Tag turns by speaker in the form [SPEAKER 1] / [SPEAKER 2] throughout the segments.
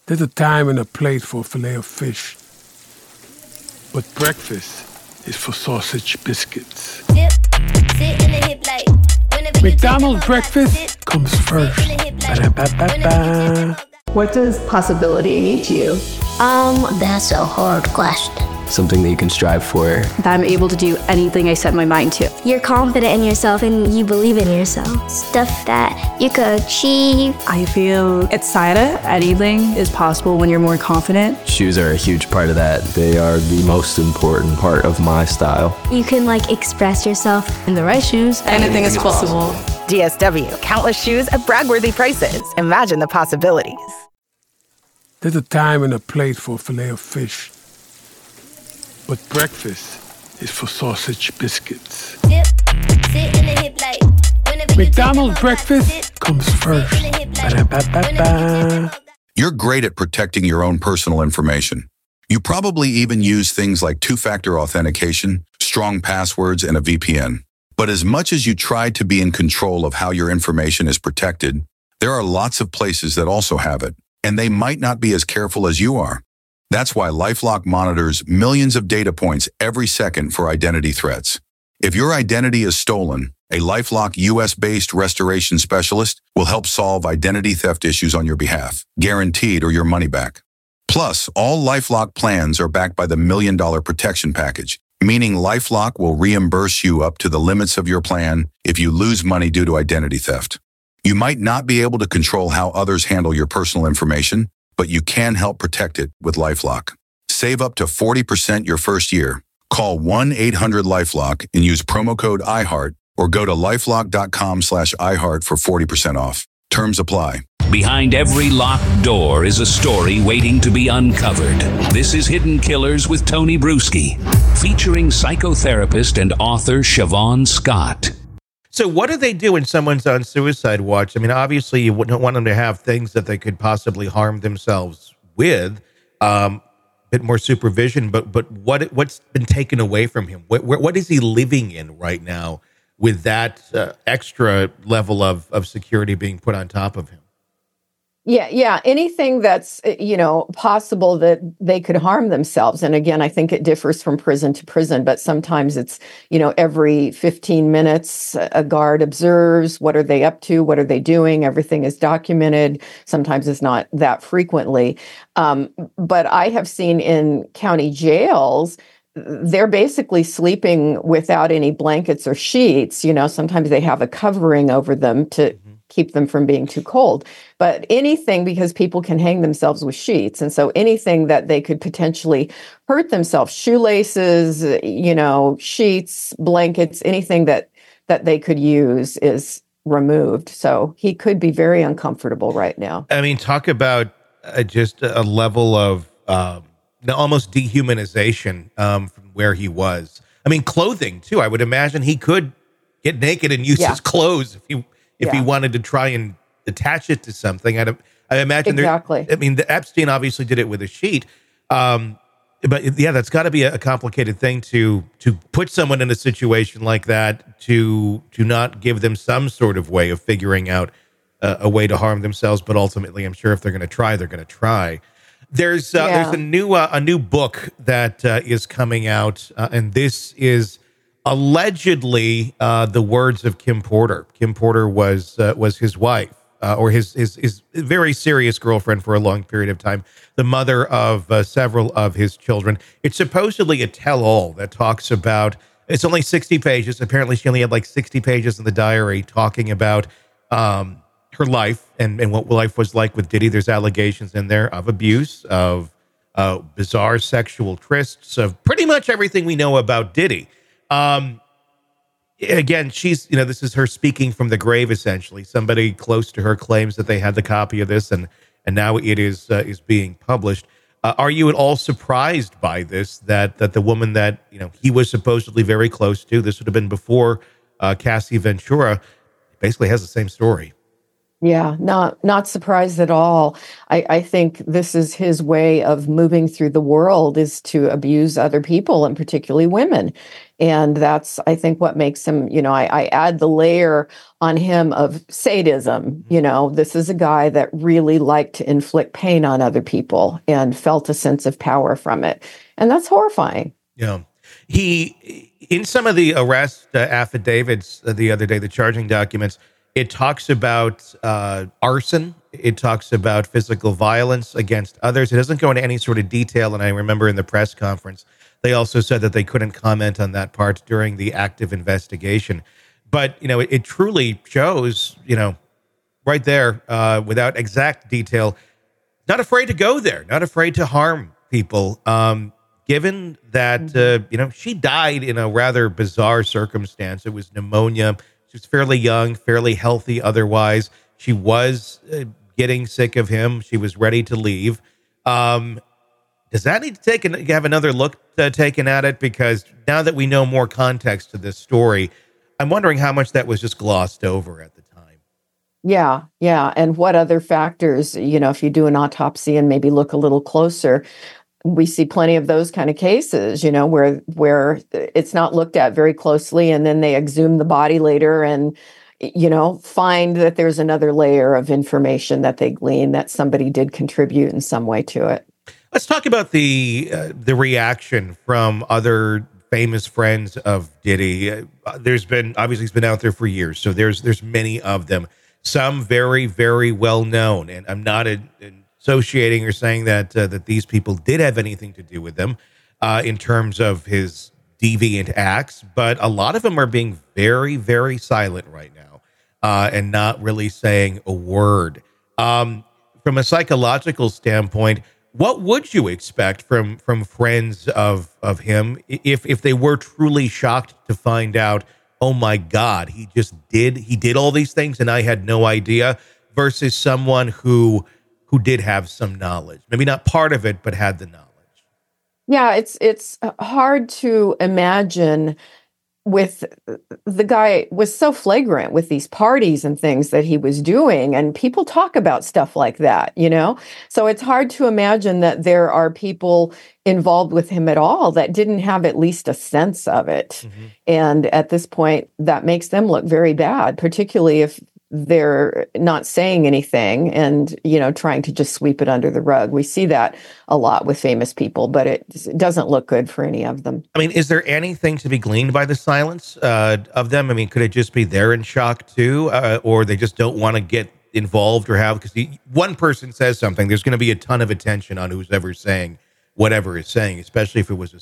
[SPEAKER 1] There's a time and a place for filet of fish. But breakfast is for sausage biscuits. McDonald's breakfast comes first. Ba-da-ba-ba-ba.
[SPEAKER 2] What does possibility mean to you?
[SPEAKER 3] That's a hard question.
[SPEAKER 4] Something that you can strive for.
[SPEAKER 2] That I'm able to do anything I set my mind to.
[SPEAKER 3] You're confident in yourself and you believe in yourself. Stuff that you could achieve.
[SPEAKER 2] I feel excited. Anything is possible when you're more confident.
[SPEAKER 4] Shoes are a huge part of that. They are the most important part of my style.
[SPEAKER 3] You can express yourself.
[SPEAKER 2] In the right shoes, anything is possible.
[SPEAKER 5] DSW, countless shoes at brag-worthy prices. Imagine the possibilities.
[SPEAKER 1] There's a time and a place for filet of fish. But breakfast is for sausage biscuits. McDonald's breakfast comes first. Ba-da-ba-ba-ba.
[SPEAKER 6] You're great at protecting your own personal information. You probably even use things like two-factor authentication, strong passwords, and a VPN. But as much as you try to be in control of how your information is protected, there are lots of places that also have it, and they might not be as careful as you are. That's why LifeLock monitors millions of data points every second for identity threats. If your identity is stolen, a LifeLock US-based restoration specialist will help solve identity theft issues on your behalf, guaranteed or your money back. Plus, all LifeLock plans are backed by the $1 Million Protection Package, meaning LifeLock will reimburse you up to the limits of your plan if you lose money due to identity theft. You might not be able to control how others handle your personal information, but you can help protect it with LifeLock. Save up to 40% your first year. Call 1-800-LifeLock and use promo code iHeart or go to lifelock.com/iHeart for 40% off. Terms apply.
[SPEAKER 7] Behind every locked door is a story waiting to be uncovered. This is Hidden Killers with Tony Bruschi, featuring psychotherapist and author Siobhan Scott.
[SPEAKER 8] So what do they do when someone's on suicide watch? I mean, obviously you wouldn't want them to have things that they could possibly harm themselves with. A bit more supervision, but what's been taken away from him? What is he living in right now with that extra level of security being put on top of him?
[SPEAKER 9] Yeah. Anything that's, possible that they could harm themselves. And again, I think it differs from prison to prison, but sometimes it's, every 15 minutes, a guard observes, what are they up to? What are they doing? Everything is documented. Sometimes it's not that frequently. But I have seen in county jails, they're basically sleeping without any blankets or sheets. Sometimes they have a covering over them to keep them from being too cold. But anything, because people can hang themselves with sheets. And so anything that they could potentially hurt themselves, shoelaces, sheets, blankets, anything that they could use is removed. So he could be very uncomfortable right now.
[SPEAKER 8] I mean, talk about just a level of almost dehumanization from where he was. I mean, clothing too. I would imagine he could get naked and use his clothes if he wanted to try and attach it to something. I imagine
[SPEAKER 9] exactly.
[SPEAKER 8] The Epstein obviously did it with a sheet. But that's got to be a complicated thing to put someone in a situation like that, to not give them some sort of way of figuring out a way to harm themselves. But ultimately, I'm sure if they're going to try, they're going to try. There's a new book that is coming out, and this is allegedly the words of Kim Porter. Kim Porter was his wife, or his very serious girlfriend for a long period of time, the mother of several of his children. It's supposedly a tell-all that talks about, it's only 60 pages. Apparently she only had 60 pages in the diary talking about her life and what life was like with Diddy. There's allegations in there of abuse, of bizarre sexual trysts, of pretty much everything we know about Diddy. Again, she's, this is her speaking from the grave, essentially. Somebody close to her claims that they had the copy of this, and now it is being published. Are you at all surprised by this, that the woman that, he was supposedly very close to, this would have been before Cassie Ventura, basically has the same story?
[SPEAKER 9] Yeah, not surprised at all. I think this is his way of moving through the world, is to abuse other people, and particularly women. And that's, I think, what makes him, I add the layer on him of sadism. This is a guy that really liked to inflict pain on other people and felt a sense of power from it. And that's horrifying.
[SPEAKER 8] Yeah. He, in some of the arrest affidavits the other day, the charging documents, it talks about arson. It talks about physical violence against others. It doesn't go into any sort of detail. And I remember in the press conference, they also said that they couldn't comment on that part during the active investigation. But, it truly shows, right there, without exact detail, not afraid to go there, not afraid to harm people. Given that, she died in a rather bizarre circumstance. It was pneumonia. She was fairly young, fairly healthy otherwise. She was getting sick of him. She was ready to leave. Does that need to have another look taken at it? Because now that we know more context to this story, I'm wondering how much that was just glossed over at the time.
[SPEAKER 9] Yeah. And what other factors, if you do an autopsy and maybe look a little closer, we see plenty of those kind of cases, where it's not looked at very closely, and then they exhume the body later and, find that there's another layer of information that they glean that somebody did contribute in some way to it.
[SPEAKER 8] Let's talk about the reaction from other famous friends of Diddy. There's been, obviously he's been out there for years, so there's many of them. Some very, very well known, and I'm not associating or saying that these people did have anything to do with them in terms of his deviant acts, but a lot of them are being very, very silent right now and not really saying a word. From a psychological standpoint, what would you expect from friends of him if they were truly shocked to find out, oh my God, he did all these things and I had no idea, versus someone who did have some knowledge, maybe not part of it, but had the knowledge?
[SPEAKER 9] Yeah, it's hard to imagine. With the guy was so flagrant with these parties and things that he was doing, and people talk about stuff like that, so it's hard to imagine that there are people involved with him at all that didn't have at least a sense of it. Mm-hmm. And at this point, that makes them look very bad, particularly if they're not saying anything and, trying to just sweep it under the rug. We see that a lot with famous people, but it doesn't look good for any of them.
[SPEAKER 8] I mean, is there anything to be gleaned by the silence of them? I mean, could it just be they're in shock too, or they just don't want to get involved or have, because one person says something, there's going to be a ton of attention on who's ever saying whatever is saying, especially if it was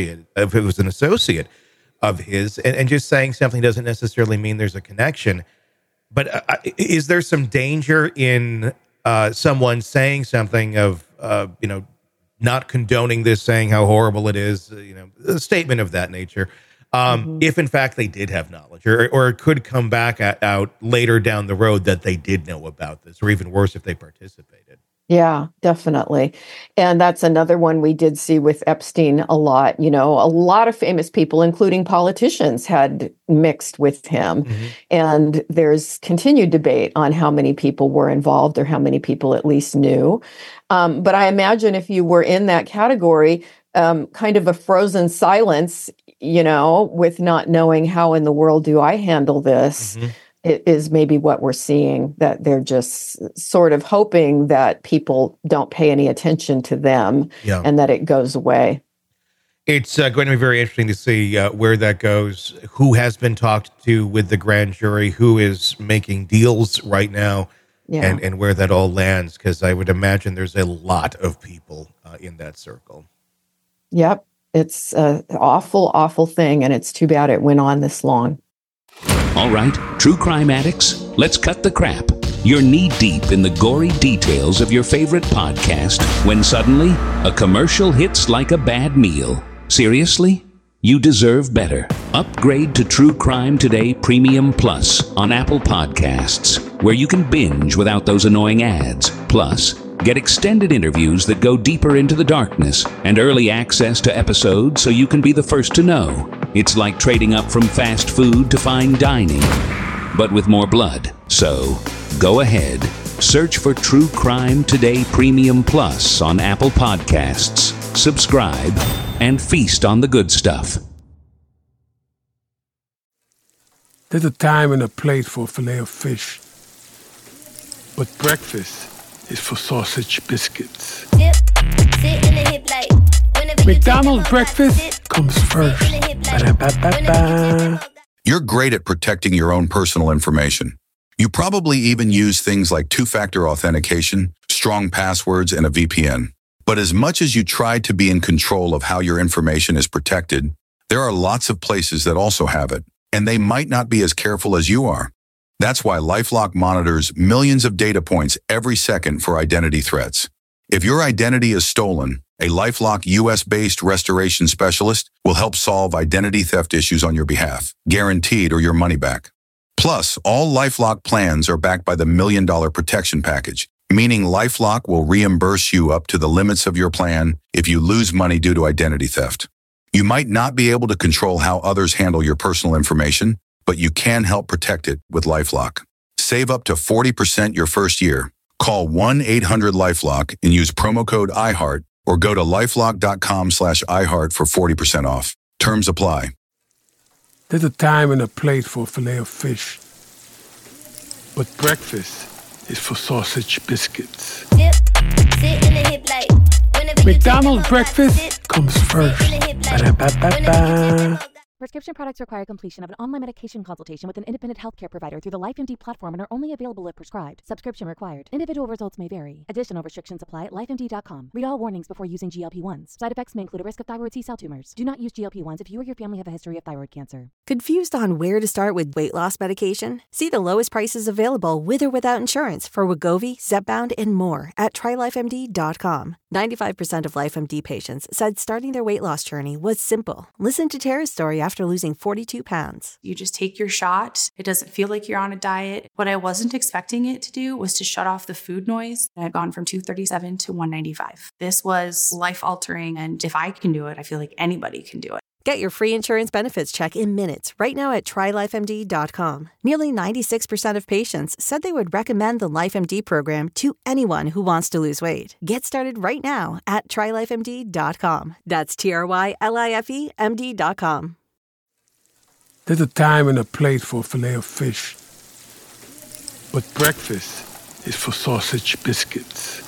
[SPEAKER 8] an associate of his, and just saying something doesn't necessarily mean there's a connection. But is there some danger in someone saying something of, not condoning this, saying how horrible it is, a statement of that nature, if in fact they did have knowledge, or it could come back out later down the road that they did know about this, or even worse, if they participated?
[SPEAKER 9] Yeah, definitely. And that's another one we did see with Epstein a lot. A lot of famous people, including politicians, had mixed with him. Mm-hmm. And there's continued debate on how many people were involved, or how many people at least knew. But I imagine if you were in that category, kind of a frozen silence, with not knowing how in the world do I handle this. Mm-hmm. It is maybe what we're seeing, that they're just sort of hoping that people don't pay any attention to them, and that it goes away.
[SPEAKER 8] It's going to be very interesting to see where that goes, who has been talked to with the grand jury, who is making deals right now, and where that all lands, because I would imagine there's a lot of people in that circle.
[SPEAKER 9] Yep. It's an awful, awful thing, and it's too bad it went on this long.
[SPEAKER 7] All right, true crime addicts, let's cut the crap. You're knee-deep in the gory details of your favorite podcast when suddenly a commercial hits like a bad meal. Seriously? You deserve better. Upgrade to True Crime Today Premium Plus on Apple Podcasts, where you can binge without those annoying ads. Plus, get extended interviews that go deeper into the darkness and early access to episodes so you can be the first to know. It's like trading up from fast food to fine dining, but with more blood. So, Go ahead, search for True Crime Today Premium Plus on Apple Podcasts, subscribe, and feast on the good stuff.
[SPEAKER 1] There's a time and a place for filet of fish, but breakfast is for sausage biscuits. McDonald's breakfast comes first. Ba-da-ba-ba-ba.
[SPEAKER 6] You're great at protecting your own personal information. You probably even use things like two-factor authentication, strong passwords, and a VPN. But as much as you try to be in control of how your information is protected, there are lots of places that also have it, and they might not be as careful as you are. That's why LifeLock monitors millions of data points every second for identity threats. If your identity is stolen, a LifeLock US-based restoration specialist will help solve identity theft issues on your behalf, guaranteed or your money back. Plus, all LifeLock plans are backed by the $1 Million Protection Package, meaning LifeLock will reimburse you up to the limits of your plan if you lose money due to identity theft. You might not be able to control how others handle your personal information, but you can help protect it with LifeLock. Save up to 40% your first year. Call 1-800-LifeLock and use promo code iHeart or go to lifelock.com/iHeart for 40% off. Terms apply.
[SPEAKER 1] There's a time and a place for filet of fish, but breakfast is for sausage biscuits. McDonald's breakfast comes first. Ba-da-ba-ba-ba.
[SPEAKER 10] Prescription products require completion of an online medication consultation with an independent healthcare provider through the LifeMD platform and are only available if prescribed. Subscription required. Individual results may vary. Additional restrictions apply at lifemd.com. Read all warnings before using GLP-1s. Side effects may include a risk of thyroid C-cell tumors. Do not use GLP-1s if you or your family have a history of thyroid cancer.
[SPEAKER 11] Confused on where to start with weight loss medication? See the lowest prices available with or without insurance for Wegovy, Zepbound, and more at trylifemd.com. 95% of LifeMD patients said starting their weight loss journey was simple. Listen to Tara's story after losing 42 pounds.
[SPEAKER 12] You just take your shot. It doesn't feel like you're on a diet. What I wasn't expecting it to do was to shut off the food noise. I had gone from 237 to 195. This was life-altering, and if I can do it, I feel like anybody can do it.
[SPEAKER 11] Get your free insurance benefits check in minutes right now at trylifemd.com. Nearly 96% of patients said they would recommend the LifeMD program to anyone who wants to lose weight. Get started right now at trylifemd.com. That's TRYLIFEMD.com.
[SPEAKER 1] There's a time and a place for filet of fish, but breakfast is for sausage biscuits.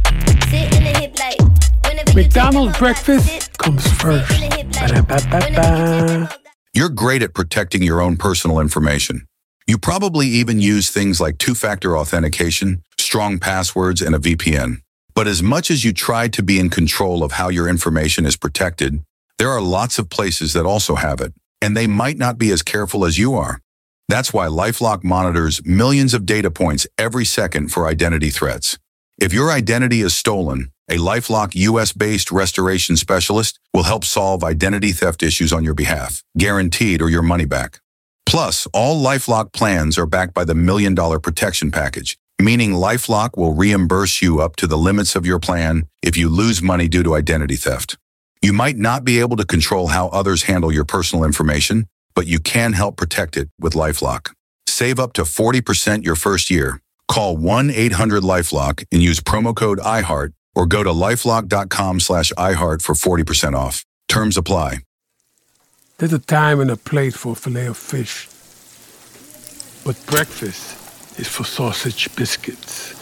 [SPEAKER 1] McDonald's breakfast comes first. Ba-da-ba-ba-ba.
[SPEAKER 6] You're great at protecting your own personal information. You probably even use things like two-factor authentication, strong passwords, and a VPN. But as much as you try to be in control of how your information is protected, there are lots of places that also have it, and they might not be as careful as you are. That's why LifeLock monitors millions of data points every second for identity threats. If your identity is stolen, a LifeLock US-based restoration specialist will help solve identity theft issues on your behalf, guaranteed or your money back. Plus, all LifeLock plans are backed by the $1 Million Protection Package, meaning LifeLock will reimburse you up to the limits of your plan if you lose money due to identity theft. You might not be able to control how others handle your personal information, but you can help protect it with LifeLock. Save up to 40% your first year. Call 1-800-LifeLock and use promo code iHeart or go to lifelock.com/iHeart for 40% off. Terms apply.
[SPEAKER 1] There's a time and a place for filet of fish, but breakfast is for sausage biscuits.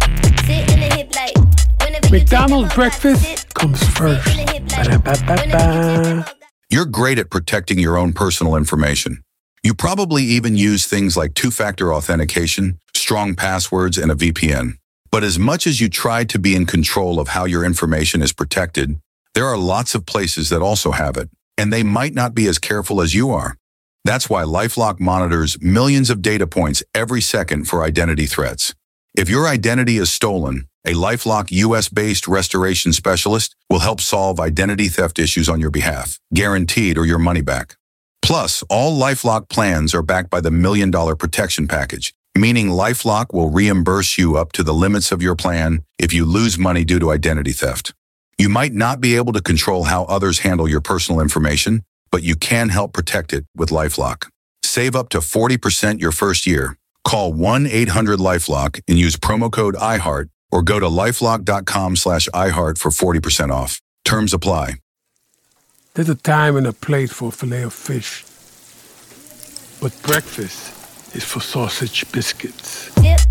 [SPEAKER 1] McDonald's breakfast comes first. Ba-da-ba-ba-ba.
[SPEAKER 6] You're great at protecting your own personal information. You probably even use things like two-factor authentication, strong passwords, and a VPN. But as much as you try to be in control of how your information is protected, there are lots of places that also have it, and they might not be as careful as you are. That's why LifeLock monitors millions of data points every second for identity threats. If your identity is stolen, a LifeLock US-based restoration specialist will help solve identity theft issues on your behalf, guaranteed or your money back. Plus, all LifeLock plans are backed by the $1 Million Protection Package, meaning LifeLock will reimburse you up to the limits of your plan if you lose money due to identity theft. You might not be able to control how others handle your personal information, but you can help protect it with LifeLock. Save up to 40% your first year. Call 1-800-LifeLock and use promo code IHEART or go to lifelock.com/iHeart for 40% off. Terms apply.
[SPEAKER 1] There's a time and a place for filet of fish, but breakfast is for sausage biscuits.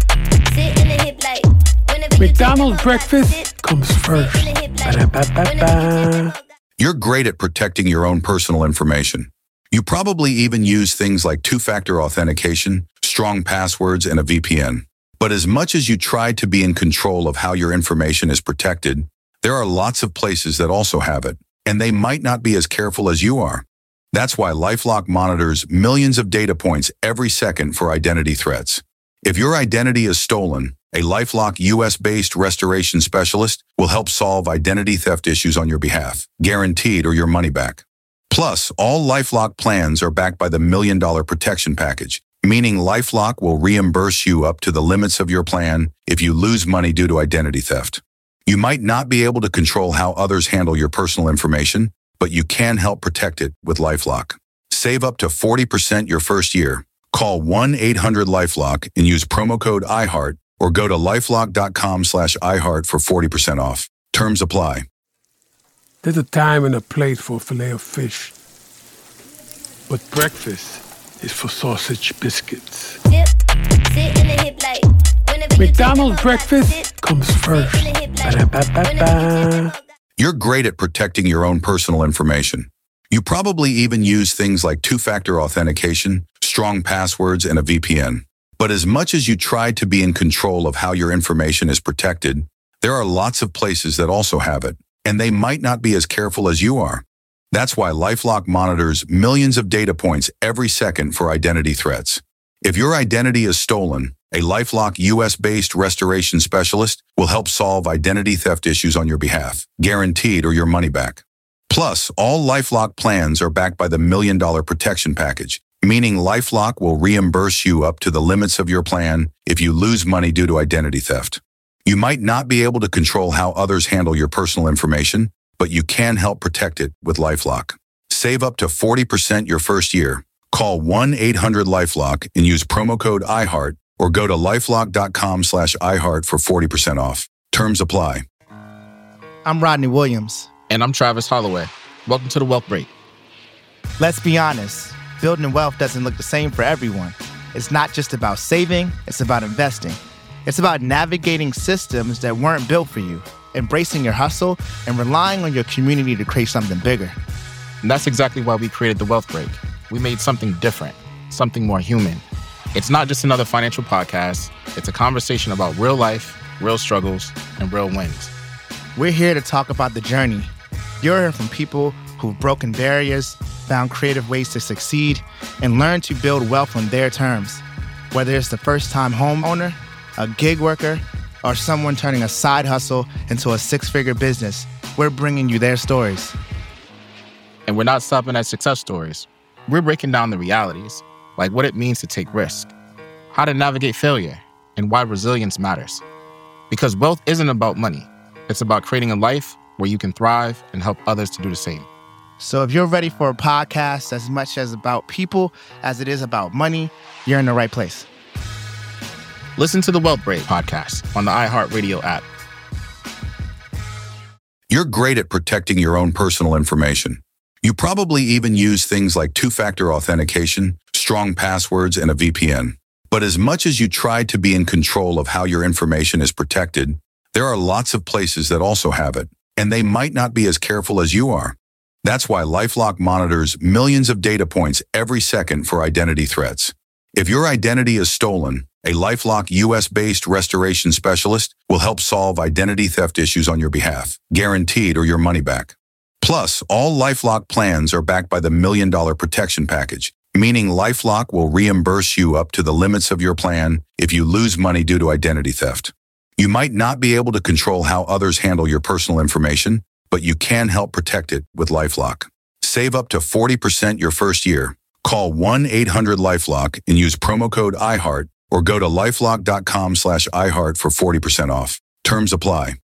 [SPEAKER 1] McDonald's breakfast comes first. Ba-da-ba-ba-ba.
[SPEAKER 6] You're great at protecting your own personal information. You probably even use things like two-factor authentication, strong passwords, and a VPN. But as much as you try to be in control of how your information is protected, there are lots of places that also have it, and they might not be as careful as you are. That's why LifeLock monitors millions of data points every second for identity threats. If your identity is stolen, a LifeLock US-based restoration specialist will help solve identity theft issues on your behalf, guaranteed or your money back. Plus, all LifeLock plans are backed by the $1 Million Protection Package, meaning LifeLock will reimburse you up to the limits of your plan if you lose money due to identity theft. You might not be able to control how others handle your personal information, but you can help protect it with LifeLock. Save up to 40% your first year. Call 1-800-LifeLock and use promo code IHEART or go to lifelock.com/iHeart for 40% off. Terms apply.
[SPEAKER 1] There's a time and a place for filet of fish, but breakfast is for sausage biscuits. McDonald's breakfast comes first. Ba-da-ba-ba-ba.
[SPEAKER 6] You're great at protecting your own personal information. You probably even use things like two-factor authentication, strong passwords, and a VPN. But as much as you try to be in control of how your information is protected, there are lots of places that also have it, and they might not be as careful as you are. That's why LifeLock monitors millions of data points every second for identity threats. If your identity is stolen, a LifeLock US-based restoration specialist will help solve identity theft issues on your behalf, guaranteed or your money back. Plus, all LifeLock plans are backed by the $1 Million Protection Package, meaning LifeLock will reimburse you up to the limits of your plan if you lose money due to identity theft. You might not be able to control how others handle your personal information, but you can help protect it with LifeLock. Save up to 40% your first year. Call 1-800-LifeLock and use promo code IHEART or go to lifelock.com/iHeart for 40% off. Terms apply.
[SPEAKER 13] I'm Rodney Williams.
[SPEAKER 14] And I'm Travis Holloway. Welcome to The Wealth Break.
[SPEAKER 13] Let's be honest, building wealth doesn't look the same for everyone. It's not just about saving, it's about investing. It's about navigating systems that weren't built for you, embracing your hustle, and relying on your community to create something bigger.
[SPEAKER 14] And that's exactly why we created The Wealth Break. We made something different, something more human. It's not just another financial podcast. It's a conversation about real life, real struggles, and real wins.
[SPEAKER 13] We're here to talk about the journey. You're hearing from people who've broken barriers, found creative ways to succeed, and learned to build wealth on their terms. Whether it's the first-time homeowner, a gig worker, or someone turning a side hustle into a six-figure business, we're bringing you their stories.
[SPEAKER 14] And we're not stopping at success stories. We're breaking down the realities, like what it means to take risk, how to navigate failure, and why resilience matters. Because wealth isn't about money. It's about creating a life where you can thrive and help others to do the same.
[SPEAKER 13] So if you're ready for a podcast as much as about people as it is about money, you're in the right place.
[SPEAKER 14] Listen to the Wealth Break podcast on the iHeartRadio app.
[SPEAKER 6] You're great at protecting your own personal information. You probably even use things like two-factor authentication, strong passwords, and a VPN. But as much as you try to be in control of how your information is protected, there are lots of places that also have it, and they might not be as careful as you are. That's why LifeLock monitors millions of data points every second for identity threats. If your identity is stolen, a LifeLock US-based restoration specialist will help solve identity theft issues on your behalf, guaranteed or your money back. Plus, all LifeLock plans are backed by the $1 Million Protection Package, meaning LifeLock will reimburse you up to the limits of your plan if you lose money due to identity theft. You might not be able to control how others handle your personal information, but you can help protect it with LifeLock. Save up to 40% your first year. Call 1-800-LifeLock and use promo code IHEART or go to lifelock.com/iHeart for 40% off. Terms apply.